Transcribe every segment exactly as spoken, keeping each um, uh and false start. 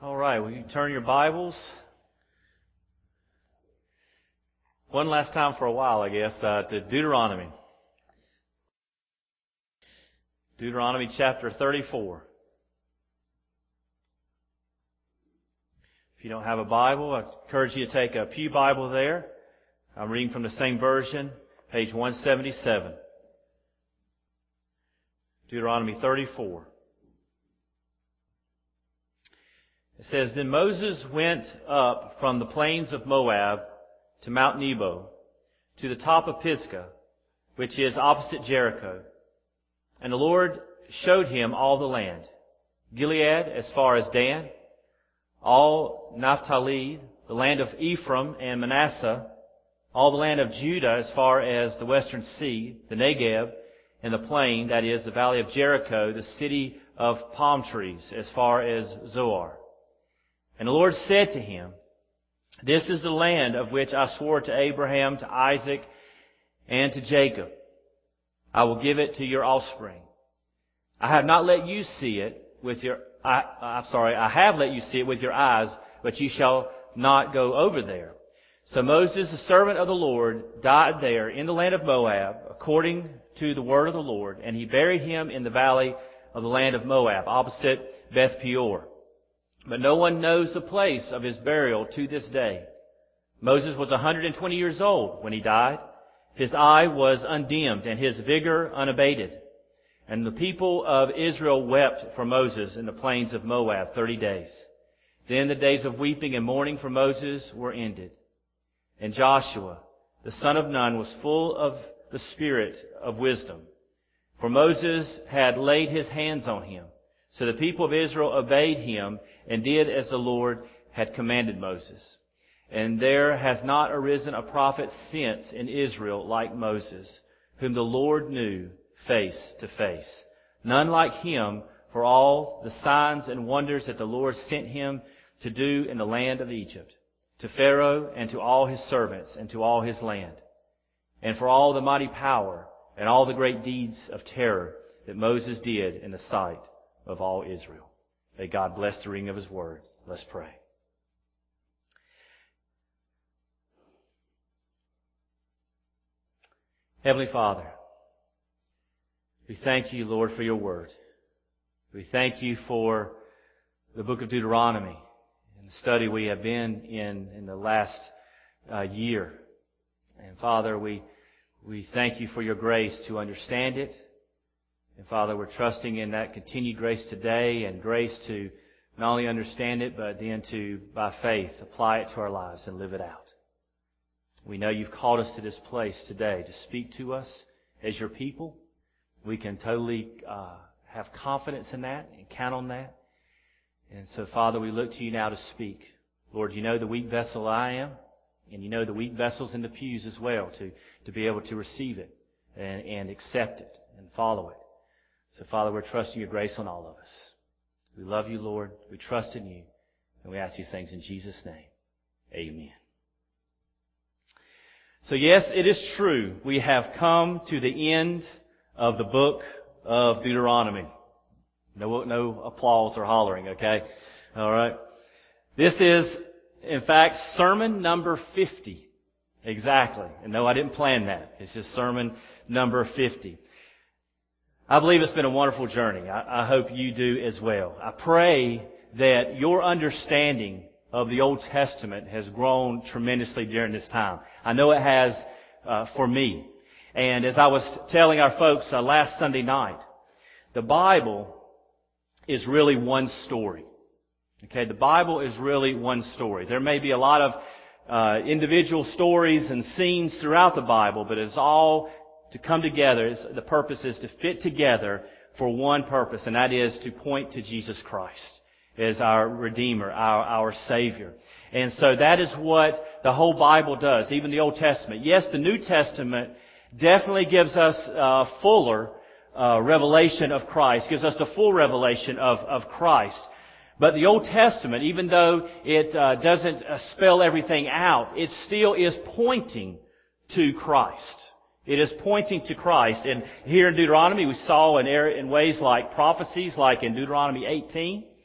All right, will you turn your Bibles? One last time for a while, I guess, uh, to Deuteronomy. Deuteronomy chapter thirty-four. If you don't have a Bible, I encourage you to take a pew Bible there. I'm reading from the same version, page one seventy-seven. Deuteronomy thirty-four. It says, Then Moses went up from the plains of Moab to Mount Nebo, to the top of Pisgah, which is opposite Jericho. And the Lord showed him all the land, Gilead as far as Dan, all Naphtali, the land of Ephraim and Manasseh, all the land of Judah as far as the western sea, the Negev, and the plain, that is, the valley of Jericho, the city of palm trees, as far as Zoar. And the Lord said to him, This is the land of which I swore to Abraham, to Isaac, and to Jacob. I will give it to your offspring. I have not let you see it with your, I, I'm sorry, I have let you see it with your eyes, but you shall not go over there. So Moses, the servant of the Lord, died there in the land of Moab, according to the word of the Lord, and he buried him in the valley of the land of Moab, opposite Beth Peor. But no one knows the place of his burial to this day. Moses was one hundred twenty years old when he died. His eye was undimmed and his vigor unabated. And the people of Israel wept for Moses in the plains of Moab thirty days. Then the days of weeping and mourning for Moses were ended. And Joshua, the son of Nun, was full of the spirit of wisdom, for Moses had laid his hands on him. So the people of Israel obeyed him and did as the Lord had commanded Moses. And there has not arisen a prophet since in Israel like Moses, whom the Lord knew face to face. None like him for all the signs and wonders that the Lord sent him to do in the land of Egypt, to Pharaoh and to all his servants and to all his land, and for all the mighty power and all the great deeds of terror that Moses did in the sight of all Israel. May God bless the reading of His Word. Let's pray. Heavenly Father, we thank you, Lord, for your Word. We thank you for the book of Deuteronomy and the study we have been in in the last uh, year. And Father, we we thank you for your grace to understand it. And Father, we're trusting in that continued grace today and grace to not only understand it, but then to, by faith, apply it to our lives and live it out. We know you've called us to this place today to speak to us as your people. We can totally uh, have confidence in that and count on that. And so, Father, we look to you now to speak. Lord, you know the weak vessel I am, and you know the weak vessels in the pews as well to, to be able to receive it and, and accept it and follow it. So, Father, we're trusting your grace on all of us. We love you, Lord. We trust in you. And we ask these things in Jesus' name. Amen. So, yes, it is true. We have come to the end of the book of Deuteronomy. No, no applause or hollering, okay? All right. This is, in fact, sermon number fifty. Exactly. And no, I didn't plan that. It's just sermon number fifty. I believe it's been a wonderful journey. I, I hope you do as well. I pray that your understanding of the Old Testament has grown tremendously during this time. I know it has uh, for me. And as I was telling our folks uh, last Sunday night, the Bible is really one story. Okay, the Bible is really one story. There may be a lot of uh, individual stories and scenes throughout the Bible, but it's all to come together. It's, the purpose is to fit together for one purpose, and that is to point to Jesus Christ as our Redeemer, our, our Savior. And so that is what the whole Bible does, even the Old Testament. Yes, the New Testament definitely gives us uh, fuller uh, revelation of Christ, gives us the full revelation of, of Christ. But the Old Testament, even though it uh, doesn't uh, spell everything out, it still is pointing to Christ. It is pointing to Christ. And here in Deuteronomy, we saw in, in ways like prophecies, like in Deuteronomy eighteen,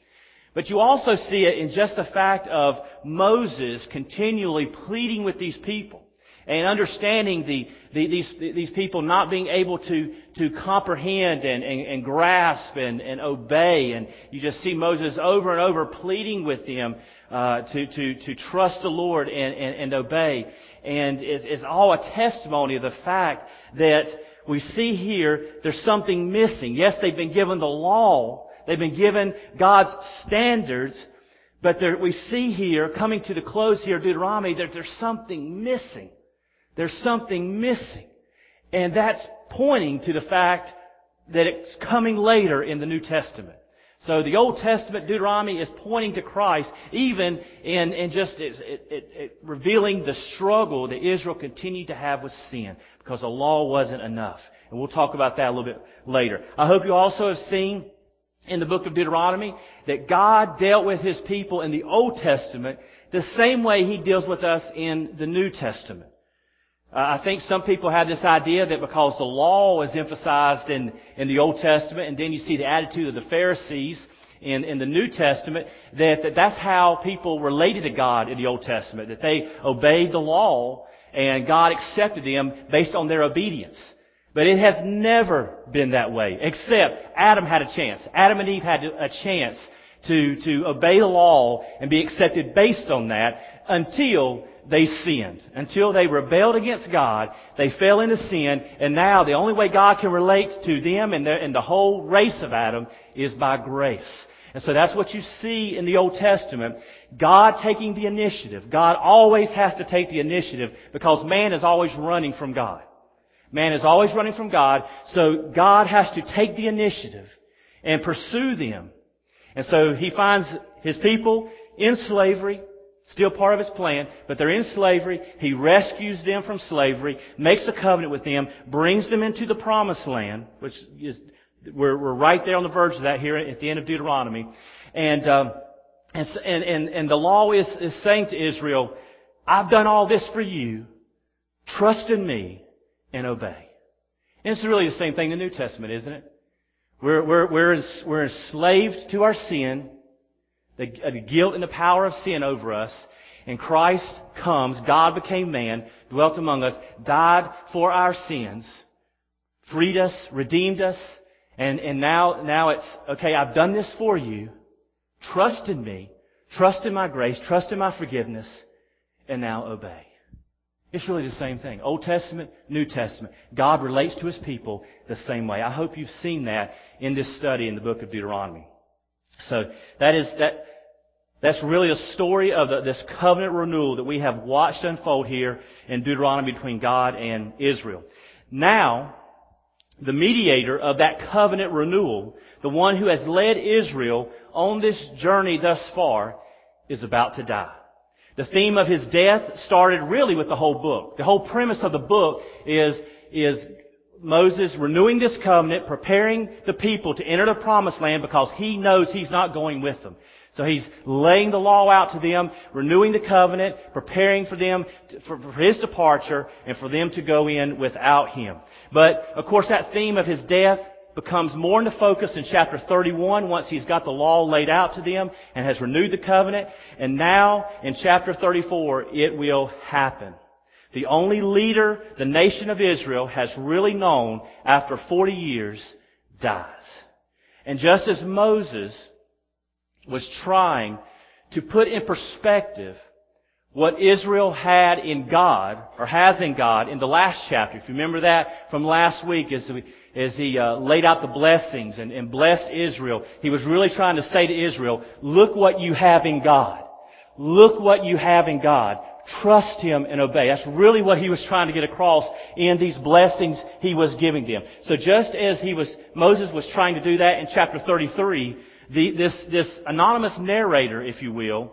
But you also see it in just the fact of Moses continually pleading with these people and understanding the, the these these people not being able to to comprehend and, and, and grasp and, and obey. And you just see Moses over and over pleading with them uh, to to to trust the Lord and, and, and obey. And it's, it's all a testimony of the fact that we see here there's something missing. Yes, they've been given the law. They've been given God's standards. But there, we see here, coming to the close here of Deuteronomy, that there's something missing. There's something missing. And that's pointing to the fact that it's coming later in the New Testament. So the Old Testament, Deuteronomy, is pointing to Christ, even in, in just it, it, it, revealing the struggle that Israel continued to have with sin, because the law wasn't enough. And we'll talk about that a little bit later. I hope you also have seen in the book of Deuteronomy that God dealt with His people in the Old Testament the same way He deals with us in the New Testament. Uh, I think some people have this idea that because the law is emphasized in, in the Old Testament, and then you see the attitude of the Pharisees in, in the New Testament, that, that that's how people related to God in the Old Testament, that they obeyed the law and God accepted them based on their obedience. But it has never been that way, except Adam had a chance. Adam and Eve had a chance to, to obey the law and be accepted based on that until they sinned. Until they rebelled against God, they fell into sin, and now the only way God can relate to them and the, and the whole race of Adam is by grace. And so that's what you see in the Old Testament. God taking the initiative. God always has to take the initiative because man is always running from God. Man is always running from God, so God has to take the initiative and pursue them. And so He finds His people in slavery, still part of His plan, but they're in slavery. He rescues them from slavery, makes a covenant with them, brings them into the promised land, which is, we're, we're right there on the verge of that here at the end of Deuteronomy. And, um, and, and, and the law is, is saying to Israel, I've done all this for you. Trust in me and obey. And it's really the same thing in the New Testament, isn't it? We're, we're, we're, we're enslaved to our sin, the, the guilt and the power of sin over us. And Christ comes, God became man, dwelt among us, died for our sins, freed us, redeemed us. And, and now, now it's, okay, I've done this for you. Trust in me. Trust in my grace. Trust in my forgiveness. And now obey. It's really the same thing. Old Testament, New Testament. God relates to His people the same way. I hope you've seen that in this study in the book of Deuteronomy. So that is that. That's really a story of the, this covenant renewal that we have watched unfold here in Deuteronomy between God and Israel. Now, the mediator of that covenant renewal, the one who has led Israel on this journey thus far, is about to die. The theme of His death started really with the whole book. The whole premise of the book is, is Moses renewing this covenant, preparing the people to enter the promised land because he knows he's not going with them. So He's laying the law out to them, renewing the covenant, preparing for them to, for, for His departure and for them to go in without Him. But, of course, that theme of His death becomes more into focus in chapter thirty-one once He's got the law laid out to them and has renewed the covenant. And now, in chapter thirty-four, it will happen. The only leader the nation of Israel has really known after forty years dies. And just as Moses was trying to put in perspective what Israel had in God, or has in God, in the last chapter. If you remember that from last week, as, we, as he uh, laid out the blessings and, and blessed Israel, he was really trying to say to Israel, look what you have in God. Look what you have in God. Trust Him and obey. That's really what he was trying to get across in these blessings he was giving them. So just as he was, Moses was trying to do that in chapter thirty-three, The, this, this anonymous narrator, if you will,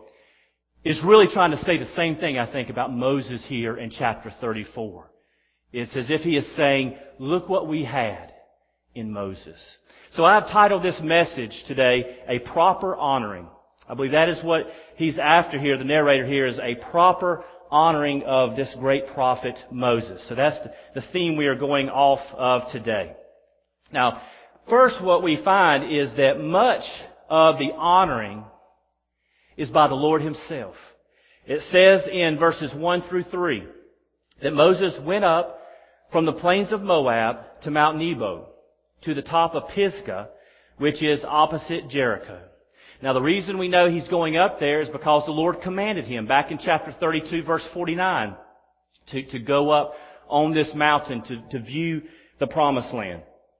is really trying to say the same thing, I think, about Moses here in chapter thirty-four. It's as if he is saying, look what we had in Moses. So I've titled this message today, A Proper Honoring. I believe that is what he's after here, the narrator here, is a proper honoring of this great prophet Moses. So that's the, the theme we are going off of today. Now, first, what we find is that much of the honoring is by the Lord Himself. It says in verses one through three that Moses went up from the plains of Moab to Mount Nebo, to the top of Pisgah, which is opposite Jericho. Now the reason we know he's going up there is because the Lord commanded him back in chapter thirty-two verse forty-nine to, to go up on this mountain to, to view the promised land.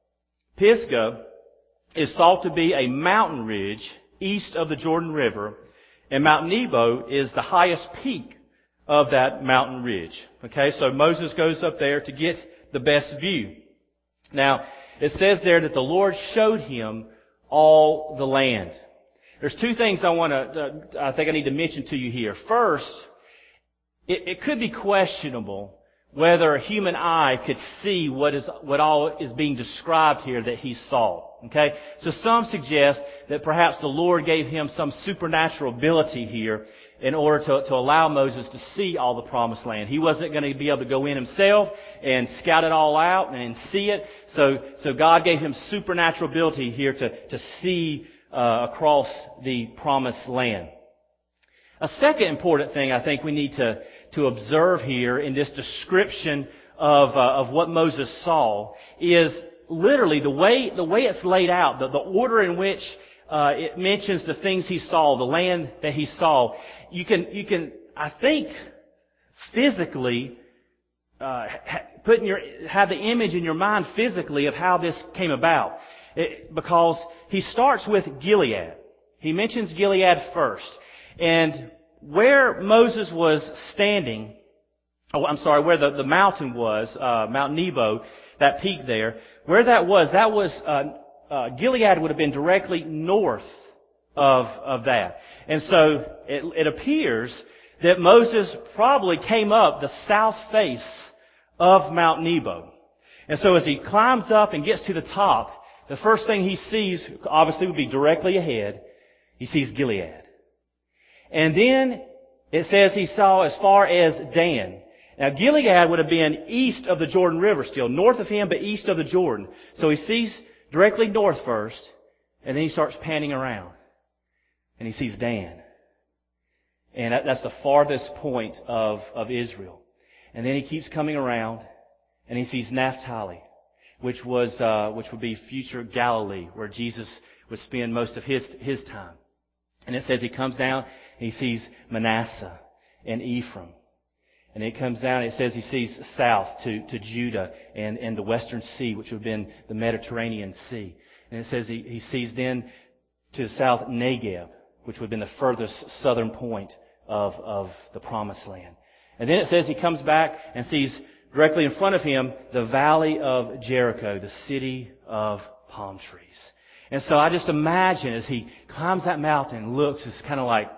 Pisgah is thought to be a mountain ridge east of the Jordan River, and Mount Nebo is the highest peak of that mountain ridge. Okay, so Moses goes up there to get the best view. Now, it says there that the Lord showed him all the land. There's two things I want to, uh, I think I need to mention to you here. First, it, it could be questionable whether a human eye could see what is, what all is being described here that he saw. Okay? So some suggest that perhaps the Lord gave him some supernatural ability here in order to, to allow Moses to see all the promised land. He wasn't going to be able to go in himself and scout it all out and see it. So, so God gave him supernatural ability here to, to see uh, across the promised land. A second important thing I think we need to, to observe here in this description of, uh, of what Moses saw is literally the way, the way it's laid out, the, the order in which uh, it mentions the things he saw, the land that he saw. You can, you can, I think, physically, uh, ha, put in your, have the image in your mind physically of how this came about. It, because he starts with Gilead. He mentions Gilead first. And where Moses was standing, oh, I'm sorry, where the, the mountain was, uh, Mount Nebo, that peak there, where that was, that was, uh, uh, Gilead would have been directly north of, of that. And so it, it appears that Moses probably came up the south face of Mount Nebo. And so as he climbs up and gets to the top, the first thing he sees, obviously, would be directly ahead. He sees Gilead. And then it says he saw as far as Dan. Now, Gilead would have been east of the Jordan River still, north of him, but east of the Jordan. So he sees directly north first, and then he starts panning around. And he sees Dan. And that, that's the farthest point of, of Israel. And then he keeps coming around, and he sees Naphtali, which was uh, which would be future Galilee, where Jesus would spend most of his his time. And it says he comes down and he sees Manasseh and Ephraim. And it comes down and it says he sees south to, to Judah and, and the Western Sea, which would have been the Mediterranean Sea. And it says he, he sees then to the south Negev, which would have been the furthest southern point of, of the Promised Land. And then it says he comes back and sees directly in front of him the valley of Jericho, the city of palm trees. And so I just imagine as he climbs that mountain and looks, it's kind of like,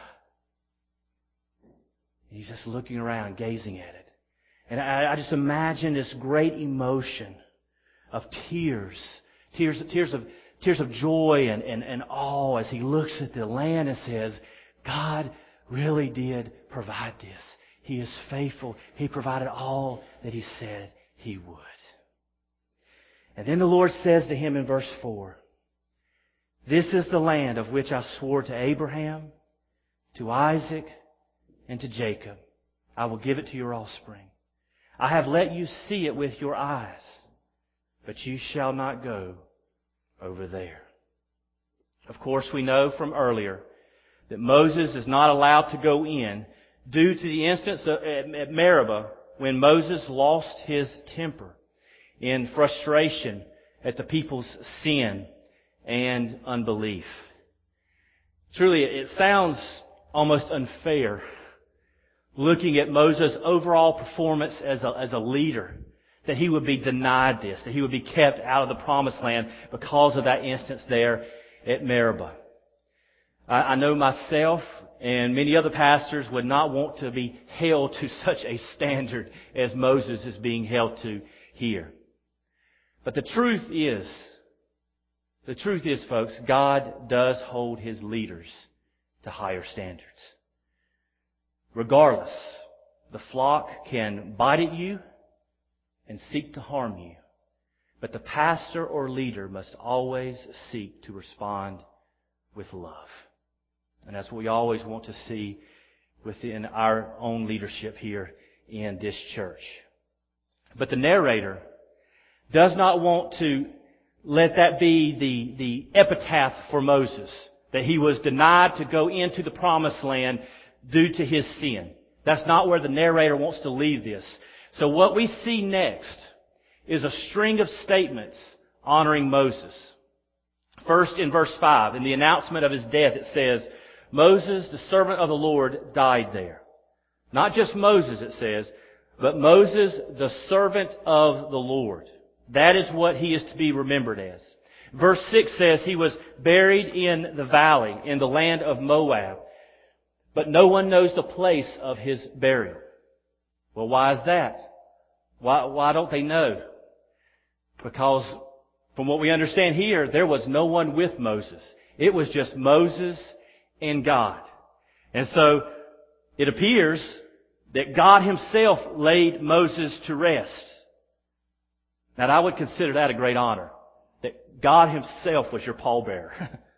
he's just looking around, gazing at it. And I, I just imagine this great emotion of tears, tears, tears of, tears of joy and, and, and awe as he looks at the land and says, God really did provide this. He is faithful. He provided all that He said He would. And then the Lord says to him in verse four, this is the land of which I swore to Abraham, to Isaac, and to Jacob. I will give it to your offspring. I have let you see it with your eyes, but you shall not go over there. Of course, we know from earlier that Moses is not allowed to go in due to the instance at Meribah when Moses lost his temper in frustration at the people's sin and unbelief. Truly, it sounds almost unfair looking at Moses' overall performance as a, as a leader, that he would be denied this, that he would be kept out of the Promised Land because of that instance there at Meribah. I, I know myself and many other pastors would not want to be held to such a standard as Moses is being held to here. But the truth is, the truth is, folks, God does hold His leaders to higher standards. Regardless, the flock can bite at you and seek to harm you. But the pastor or leader must always seek to respond with love. And that's what we always want to see within our own leadership here in this church. But the narrator does not want to let that be the, the epitaph for Moses, that he was denied to go into the promised land due to his sin. That's not where the narrator wants to leave this. So what we see next is a string of statements honoring Moses. First, in verse five, in the announcement of his death, it says, Moses, the servant of the Lord, died there. Not just Moses, it says, but Moses, the servant of the Lord. That is what he is to be remembered as. Verse six says he was buried in the valley, in the land of Moab. But no one knows the place of his burial. Well, why is that? Why, why don't they know? Because from what we understand here, there was no one with Moses. It was just Moses and God. And so it appears that God Himself laid Moses to rest. Now, I would consider that a great honor, that God Himself was your pallbearer.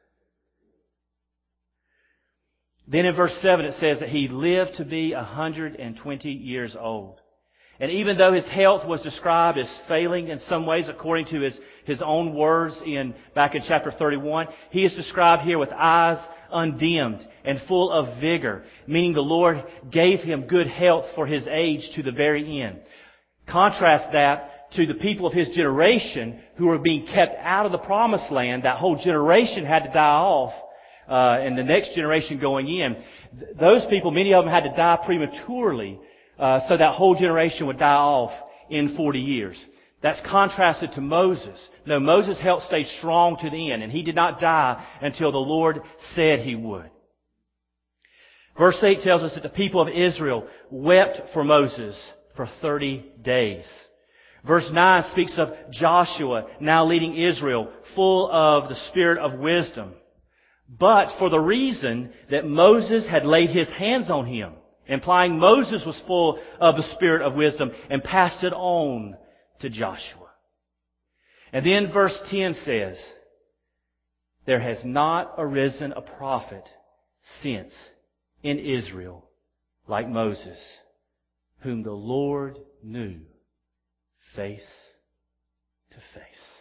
Then in verse seven it says that he lived to be one hundred twenty years old. And even though his health was described as failing in some ways, according to his, his own words in back in chapter thirty-one, he is described here with eyes undimmed and full of vigor, meaning the Lord gave him good health for his age to the very end. Contrast that to the people of his generation who were being kept out of the promised land. That whole generation had to die off. Uh, and the next generation going in, th- those people, many of them had to die prematurely, uh, so that whole generation would die off in forty years. That's contrasted to Moses. No, Moses' health stayed strong to the end, and he did not die until the Lord said he would. Verse eight tells us that the people of Israel wept for Moses for thirty days. Verse nine speaks of Joshua now leading Israel full of the spirit of wisdom, but for the reason that Moses had laid his hands on him, implying Moses was full of the spirit of wisdom and passed it on to Joshua. And then verse ten says, there has not arisen a prophet since in Israel like Moses, whom the Lord knew face to face.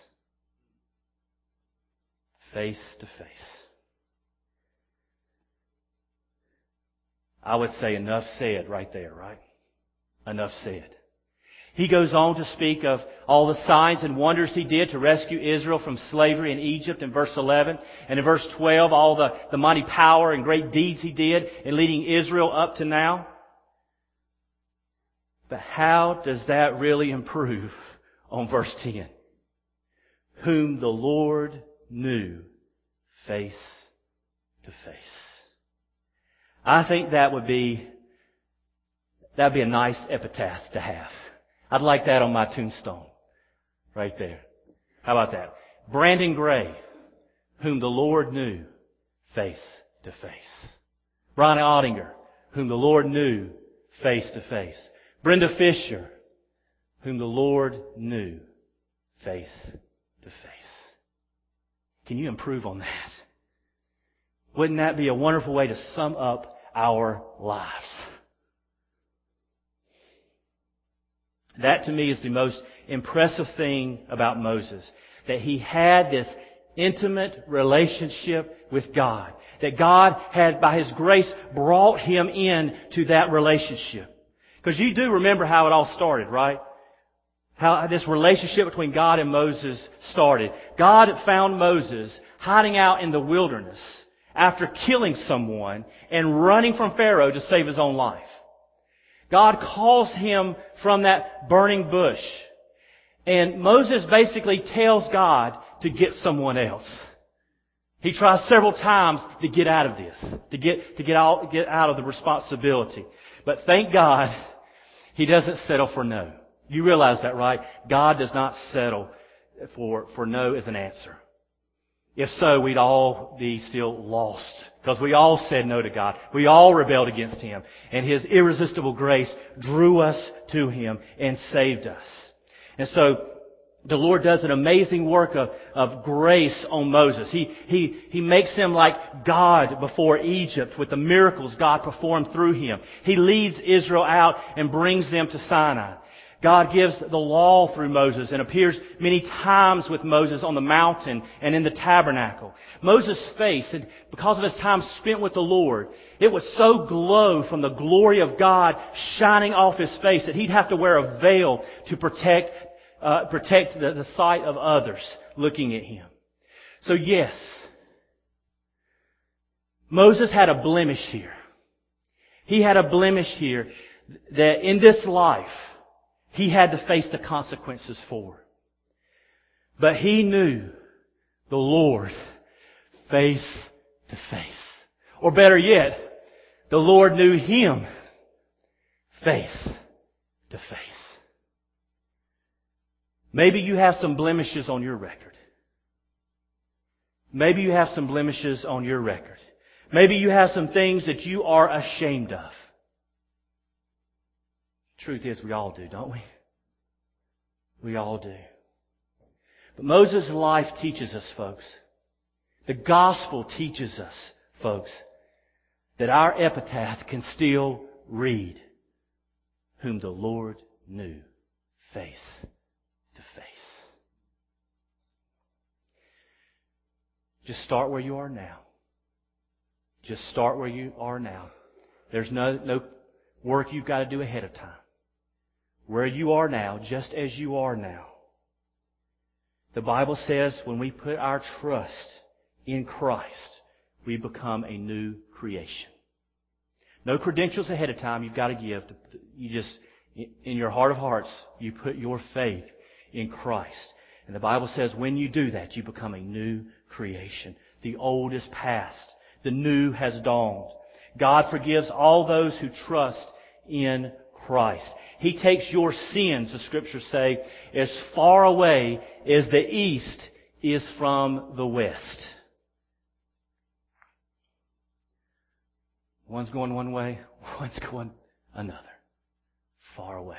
Face to face. I would say enough said right there, right? Enough said. He goes on to speak of all the signs and wonders He did to rescue Israel from slavery in Egypt in verse eleven. And in verse twelve, all the, the mighty power and great deeds He did in leading Israel up to now. But how does that really improve on verse ten? Whom the Lord knew face to face. I think that would be, that'd be a nice epitaph to have. I'd like that on my tombstone. Right there. How about that? Brandon Gray, whom the Lord knew face to face. Ronnie Ottinger, whom the Lord knew face to face. Brenda Fisher, whom the Lord knew face to face. Can you improve on that? Wouldn't that be a wonderful way to sum up our lives? That to me is the most impressive thing about Moses. That he had this intimate relationship with God. That God had, by His grace, brought him in to that relationship. Because you do remember how it all started, right? How this relationship between God and Moses started. God found Moses hiding out in the wilderness after killing someone and running from Pharaoh to save his own life. God calls him from that burning bush. And Moses basically tells God to get someone else. He tries several times to get out of this, to get, to get out, get out of the responsibility. But thank God, He doesn't settle for no. You realize that, right? God does not settle for, for no as an answer. If so, we'd all be still lost. Because we all said no to God. We all rebelled against Him. And His irresistible grace drew us to Him and saved us. And so, the Lord does an amazing work of, of grace on Moses. He, he, he makes him like God before Egypt with the miracles God performed through him. He leads Israel out and brings them to Sinai. God gives the law through Moses and appears many times with Moses on the mountain and in the tabernacle. Moses' face, because of his time spent with the Lord, it was so glow from the glory of God shining off his face that he'd have to wear a veil to protect uh, protect the, the sight of others looking at him. So yes, Moses had a blemish here. He had a blemish here that in this life he had to face the consequences for. But he knew the Lord face to face. Or better yet, the Lord knew him face to face. Maybe you have some blemishes on your record. Maybe you have some blemishes on your record. Maybe you have some things that you are ashamed of. Truth is, we all do, don't we? We all do. But Moses' life teaches us, folks. The gospel teaches us, folks, that our epitaph can still read, whom the Lord knew face to face. Just start where you are now. Just start where you are now. There's no, no work you've got to do ahead of time. Where you are now, just as you are now. The Bible says when we put our trust in Christ, we become a new creation. No credentials ahead of time you've got to give. You just, in your heart of hearts, you put your faith in Christ. And the Bible says when you do that, you become a new creation. The old is past. The new has dawned. God forgives all those who trust in Christ. He takes your sins, the Scriptures say, as far away as the east is from the west. One's going one way, one's going another. Far away.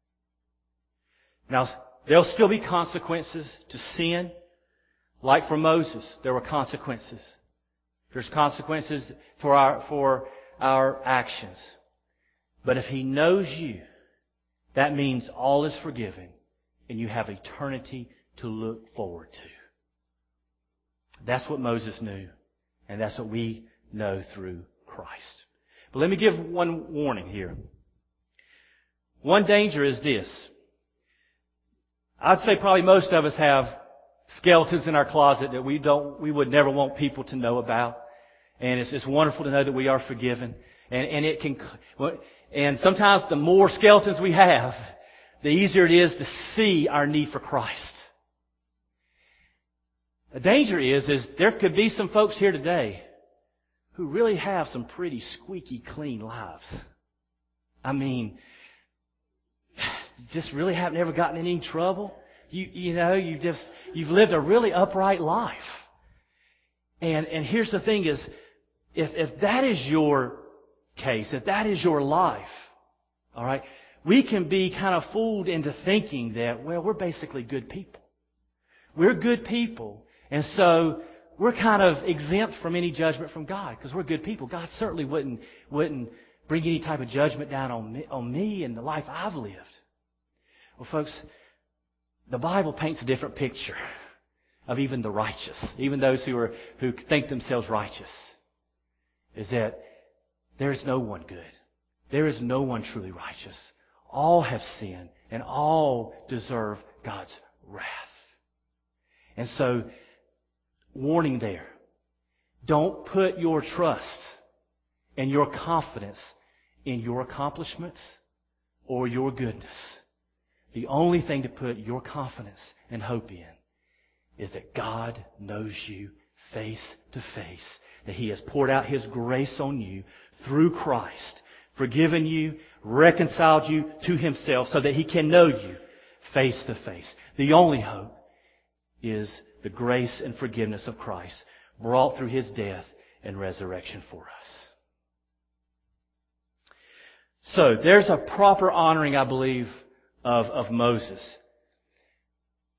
Now, there'll still be consequences to sin. Like for Moses, there were consequences. There's consequences for our, for our actions. But if He knows you, that means all is forgiven and you have eternity to look forward to. That's what Moses knew, and that's what we know through Christ. But let me give one warning here. One danger is this. I'd say probably most of us have skeletons in our closet that we don't, we would never want people to know about. And it's, it's wonderful to know that we are forgiven. And, and it can, and sometimes the more skeletons we have, the easier it is to see our need for Christ. The danger is, is there could be some folks here today who really have some pretty squeaky clean lives. I mean, just really haven't ever gotten in any trouble. You, you know, you've just, you've lived a really upright life. And, and here's the thing is, if, if that is your case, if that is your life, all right, we can be kind of fooled into thinking that, well, we're basically good people. We're good people. And so we're kind of exempt from any judgment from God because we're good people. God certainly wouldn't, wouldn't bring any type of judgment down on me, on me and the life I've lived. Well, folks, the Bible paints a different picture of even the righteous, even those who are, who think themselves righteous, is that there is no one good. There is no one truly righteous. All have sinned and all deserve God's wrath. And so, warning there. Don't put your trust and your confidence in your accomplishments or your goodness. The only thing to put your confidence and hope in is that God knows you face to face, that He has poured out His grace on you through Christ, forgiven you, reconciled you to Himself so that He can know you face to face. The only hope is the grace and forgiveness of Christ brought through His death and resurrection for us. So, there's a proper honoring, I believe, of, of Moses.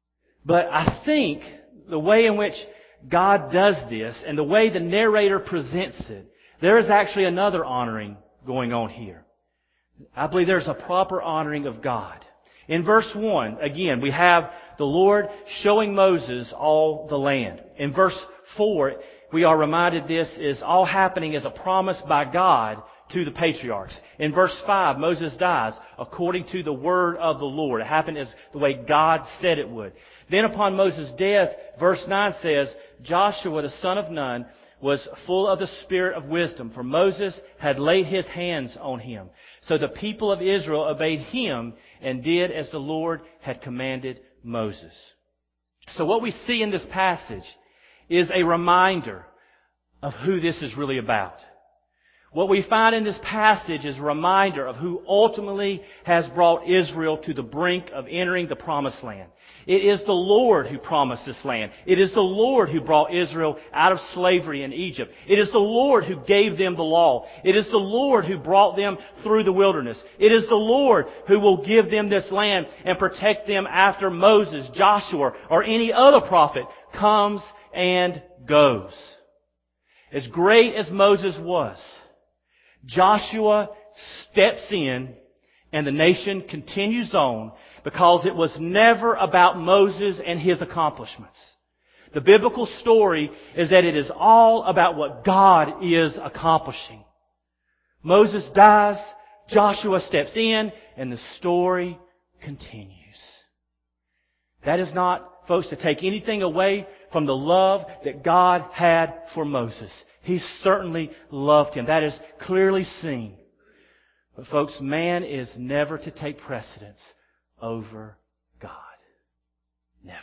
But I think the way in which God does this and the way the narrator presents it, there is actually another honoring going on here. I believe there's a proper honoring of God. In verse one, again, we have the Lord showing Moses all the land. In verse four, we are reminded this is all happening as a promise by God to the patriarchs. In verse five, Moses dies according to the word of the Lord. It happened as the way God said it would. Then upon Moses' death, verse nine says, Joshua the son of Nun was full of the spirit of wisdom, for Moses had laid his hands on him. So the people of Israel obeyed him and did as the Lord had commanded Moses. So what we see in this passage is a reminder of who this is really about. What we find in this passage is a reminder of who ultimately has brought Israel to the brink of entering the promised land. It is the Lord who promised this land. It is the Lord who brought Israel out of slavery in Egypt. It is the Lord who gave them the law. It is the Lord who brought them through the wilderness. It is the Lord who will give them this land and protect them after Moses, Joshua, or any other prophet comes and goes. As great as Moses was, Joshua steps in and the nation continues on because it was never about Moses and his accomplishments. The biblical story is that it is all about what God is accomplishing. Moses dies, Joshua steps in, and the story continues. That is not, folks, to take anything away from the love that God had for Moses. He certainly loved him. That is clearly seen. But folks, man is never to take precedence over God. Never.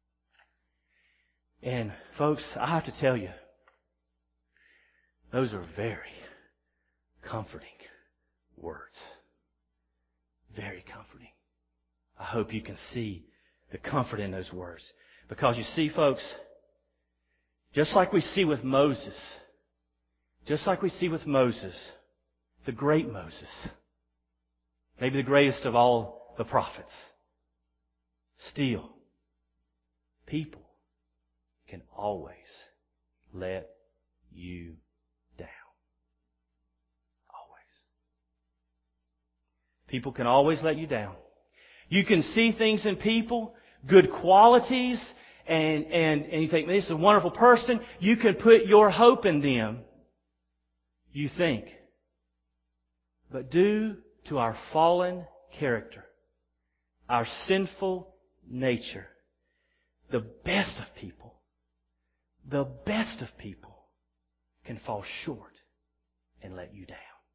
And folks, I have to tell you, those are very comforting words. Very comforting. I hope you can see the comfort in those words. Because you see, folks, just like we see with Moses, just like we see with Moses, the great Moses, maybe the greatest of all the prophets, still, people can always let you down. Always. People can always let you down. You can see things in people, good qualities, and, and, and you think, this is a wonderful person. You can put your hope in them, you think. But due to our fallen character, our sinful nature, the best of people, the best of people can fall short and let you down.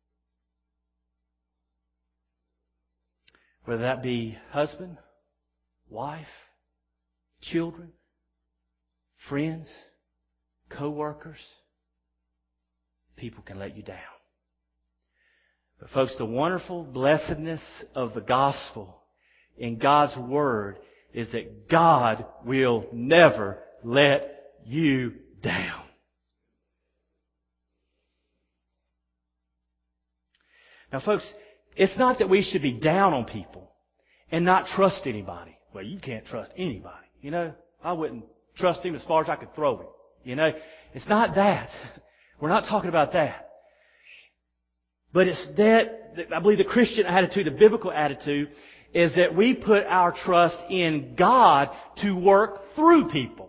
Whether that be husband, wife, children, friends, co-workers, people can let you down. But folks, the wonderful blessedness of the gospel in God's Word is that God will never let you down. Now folks, it's not that we should be down on people and not trust anybody. Well, you can't trust anybody. You know, I wouldn't trust him as far as I could throw him. You know, it's not that. We're not talking about that. But it's that, I believe the Christian attitude, the biblical attitude, is that we put our trust in God to work through people.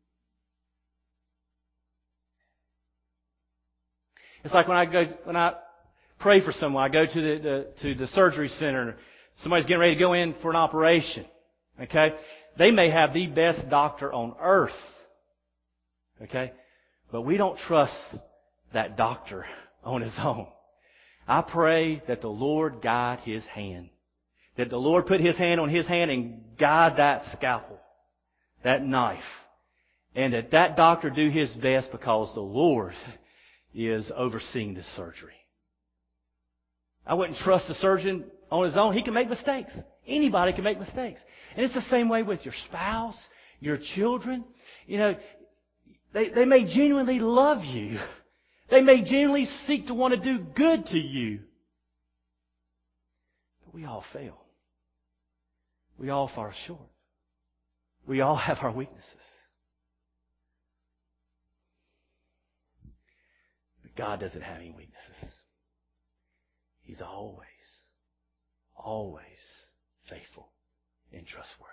It's like when I go, when I pray for someone, I go to the, the to the surgery center, somebody's getting ready to go in for an operation. Okay? They may have the best doctor on earth. Okay? But we don't trust that doctor on his own. I pray that the Lord guide his hand. That the Lord put his hand on his hand and guide that scalpel, that knife. And that that doctor do his best because the Lord is overseeing this surgery. I wouldn't trust the surgeon on his own. He can make mistakes. Anybody can make mistakes. And it's the same way with your spouse, your children. You know, they, they may genuinely love you. They may genuinely seek to want to do good to you. But we all fail. We all fall short. We all have our weaknesses. But God doesn't have any weaknesses. He's always, always faithful and trustworthy.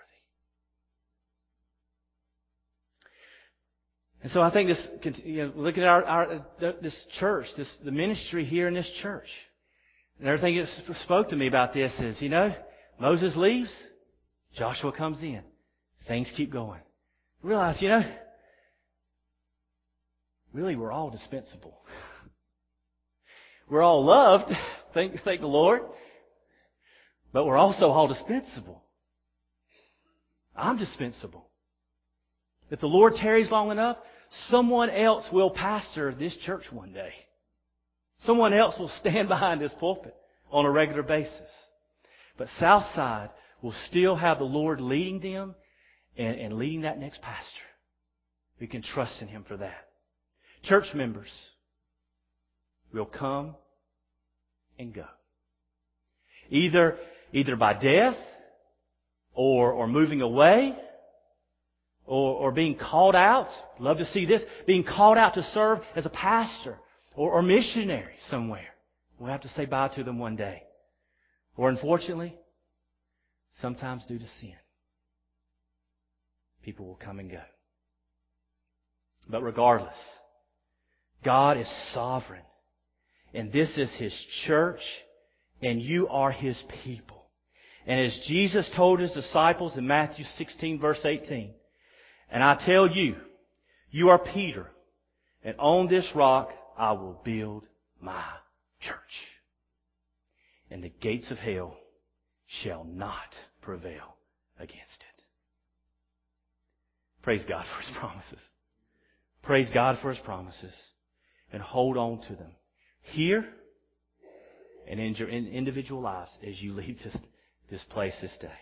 And so I think this, you know, looking at our, our this church, this the ministry here in this church, and everything that spoke to me about this is, you know, Moses leaves, Joshua comes in, things keep going. Realize, you know, really we're all dispensable. We're all loved, thank, thank the Lord, but we're also all dispensable. I'm dispensable. If the Lord tarries long enough, someone else will pastor this church one day. Someone else will stand behind this pulpit on a regular basis. But Southside will still have the Lord leading them and, and leading that next pastor. We can trust in Him for that. Church members will come and go. Either, either by death or, or moving away, Or, or being called out, love to see this, being called out to serve as a pastor or, or missionary somewhere. We'll have to say bye to them one day. Or unfortunately, sometimes due to sin, people will come and go. But regardless, God is sovereign. And this is His church, and you are His people. And as Jesus told His disciples in Matthew sixteen, verse eighteen, and I tell you, you are Peter, and on this rock I will build my church. And the gates of hell shall not prevail against it. Praise God for His promises. Praise God for His promises. And hold on to them here and in your individual lives as you leave this, this place this day.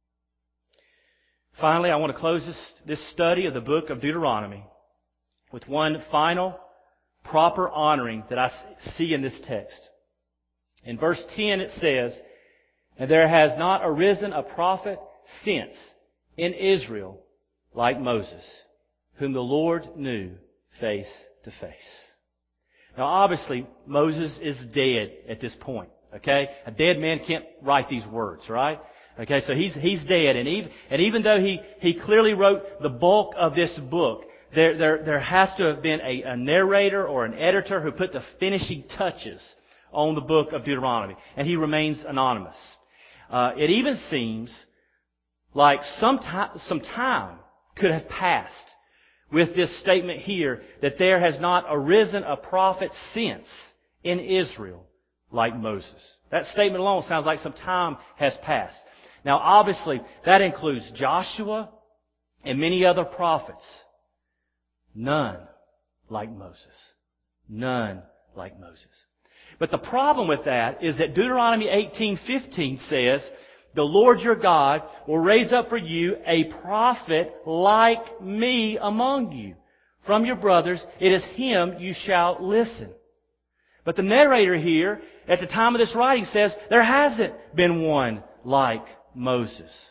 Finally, I want to close this, this study of the book of Deuteronomy with one final proper honoring that I see in this text. In verse ten it says, "And there has not arisen a prophet since in Israel like Moses, whom the Lord knew face to face." Now obviously, Moses is dead at this point. Okay? A dead man can't write these words, right? Okay, so he's he's dead, and even and even though he he clearly wrote the bulk of this book, there there there has to have been a, a narrator or an editor who put the finishing touches on the book of Deuteronomy, and he remains anonymous. Uh, it even seems like some time some time could have passed with this statement here that there has not arisen a prophet since in Israel like Moses. That statement alone sounds like some time has passed. Now, obviously, that includes Joshua and many other prophets. None like Moses. None like Moses. But the problem with that is that Deuteronomy eighteen fifteen says, "The Lord your God will raise up for you a prophet like me among you. From your brothers, it is him you shall listen." But the narrator here, at the time of this writing, says there hasn't been one like Moses.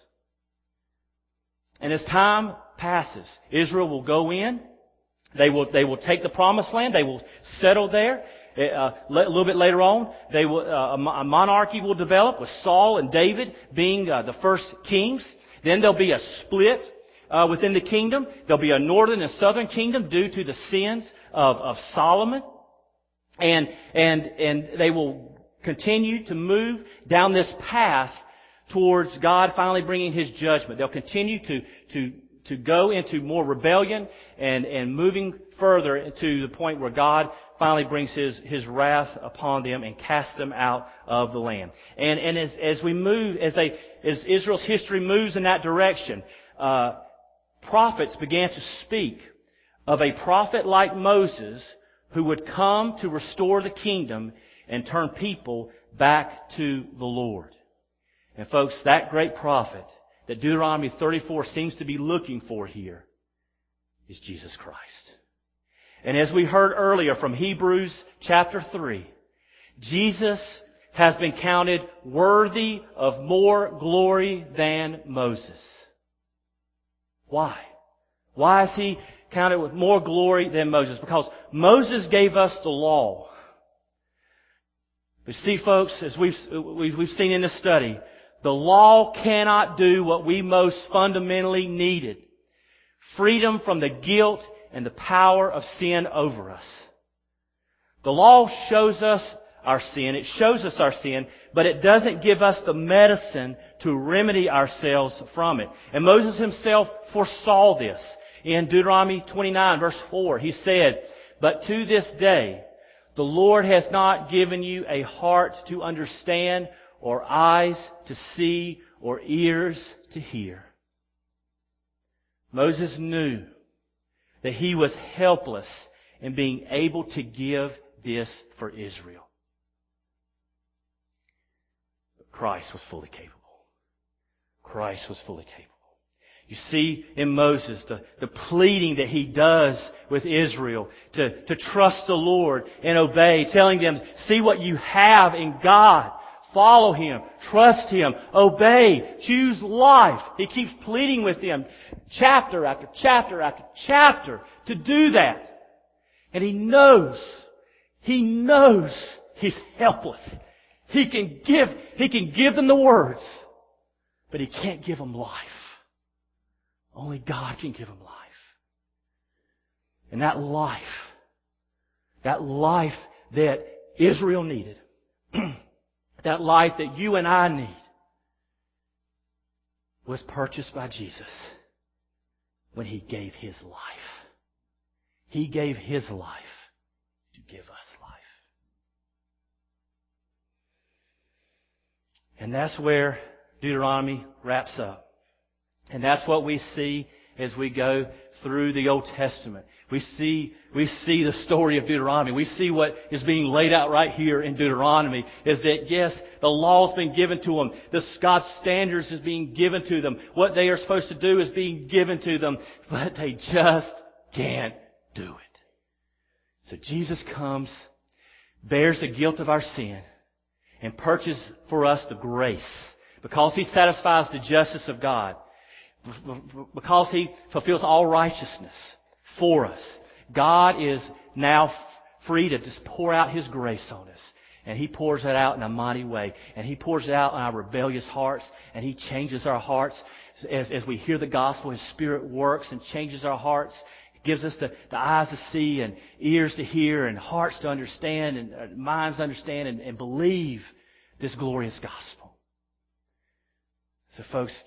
And as time passes, Israel will go in. They will, they will take the promised land. They will settle there. Uh, a little bit later on, they will, uh, a monarchy will develop with Saul and David being uh, the first kings. Then there'll be a split uh, within the kingdom. There'll be a northern and southern kingdom due to the sins of, of Solomon. And, and, and they will continue to move down this path towards God finally bringing His judgment. They'll continue to, to, to go into more rebellion and, and moving further to the point where God finally brings His, His wrath upon them and casts them out of the land. And, and as, as we move, as they, as Israel's history moves in that direction, uh, prophets began to speak of a prophet like Moses who would come to restore the kingdom and turn people back to the Lord. And folks, that great prophet that Deuteronomy thirty-four seems to be looking for here is Jesus Christ. And as we heard earlier from Hebrews chapter three, Jesus has been counted worthy of more glory than Moses. Why? Why is he counted with more glory than Moses? Because Moses gave us the law. But see, folks, as we've, we've, we've seen in this study, the law cannot do what we most fundamentally needed. Freedom from the guilt and the power of sin over us. The law shows us our sin. It shows us our sin, but it doesn't give us the medicine to remedy ourselves from it. And Moses himself foresaw this. In Deuteronomy twenty-nine, verse four, he said, "But to this day, the Lord has not given you a heart to understand, or eyes to see, or ears to hear." Moses knew that he was helpless in being able to give this for Israel. But Christ was fully capable. Christ was fully capable. You see in Moses the, the pleading that he does with Israel to, to trust the Lord and obey, telling them, see what you have in God. Follow Him. Trust Him. Obey. Choose life. He keeps pleading with them chapter after chapter after chapter to do that. And he knows, he knows he's helpless. He can give, he can give them the words, but he can't give them life. Only God can give them life. And that life, that life that Israel needed, that life that you and I need, was purchased by Jesus when He gave His life. He gave His life to give us life. And that's where Deuteronomy wraps up. And that's what we see as we go through the Old Testament. We see, we see the story of Deuteronomy. We see what is being laid out right here in Deuteronomy is that yes, the law's been given to them. The God's standards is being given to them. What they are supposed to do is being given to them, but they just can't do it. So Jesus comes, bears the guilt of our sin, and purchases for us the grace. Because He satisfies the justice of God. Because He fulfills all righteousness for us. God is now free to just pour out His grace on us. And He pours it out in a mighty way. And He pours it out in our rebellious hearts. And He changes our hearts. As, as we hear the gospel, His Spirit works and changes our hearts. He gives us the, the eyes to see and ears to hear and hearts to understand and uh, minds to understand and, and believe this glorious gospel. So folks,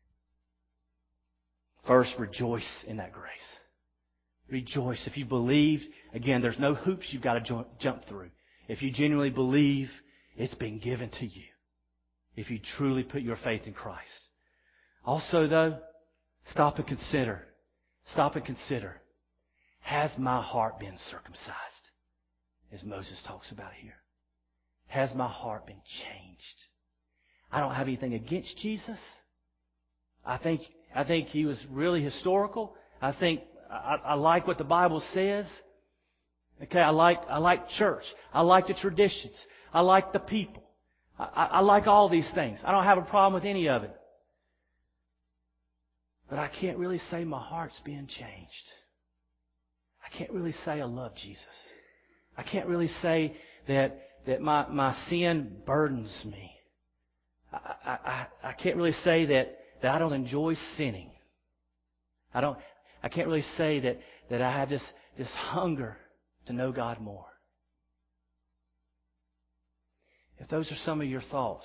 first, rejoice in that grace. Rejoice. If you believed, again, there's no hoops you've got to jump, jump through. If you genuinely believe, it's been given to you. If you truly put your faith in Christ. Also, though, stop and consider. Stop and consider. Has my heart been circumcised? As Moses talks about here. Has my heart been changed? I don't have anything against Jesus. I think I think He was really historical. I think I, I like what the Bible says. Okay, I like I like church. I like the traditions. I like the people. I, I, I like all these things. I don't have a problem with any of it. But I can't really say my heart's being changed. I can't really say I love Jesus. I can't really say that that my, my sin burdens me. I, I, I can't really say that, that I don't enjoy sinning. I don't I can't really say that, that I have this, this hunger to know God more. If those are some of your thoughts,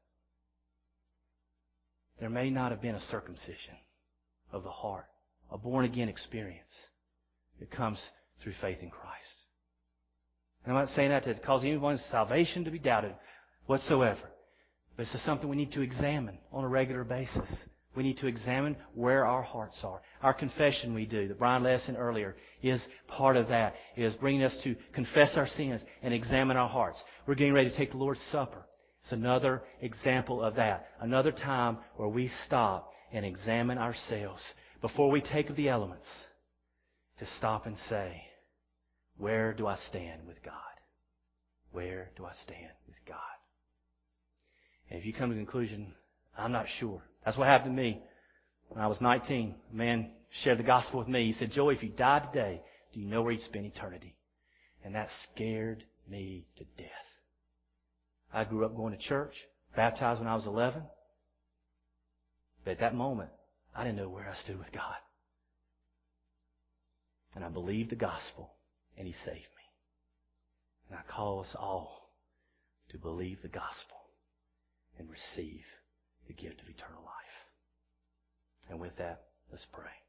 there may not have been a circumcision of the heart, a born-again experience that comes through faith in Christ. And I'm not saying that to cause anyone's salvation to be doubted whatsoever. But this is something we need to examine on a regular basis. We need to examine where our hearts are. Our confession we do, that Brian led us in earlier, is part of that, is bringing us to confess our sins and examine our hearts. We're getting ready to take the Lord's Supper. It's another example of that. Another time where we stop and examine ourselves before we take of the elements to stop and say, where do I stand with God? Where do I stand with God? And if you come to the conclusion, I'm not sure. That's what happened to me. When I was nineteen, a man shared the gospel with me. He said, Joey, if you died today, do you know where you'd spend eternity? And that scared me to death. I grew up going to church, baptized when I was eleven. But at that moment, I didn't know where I stood with God. And I believed the gospel, and He saved me. And I call us all to believe the gospel and receive the gift of eternal life. And with that, let's pray.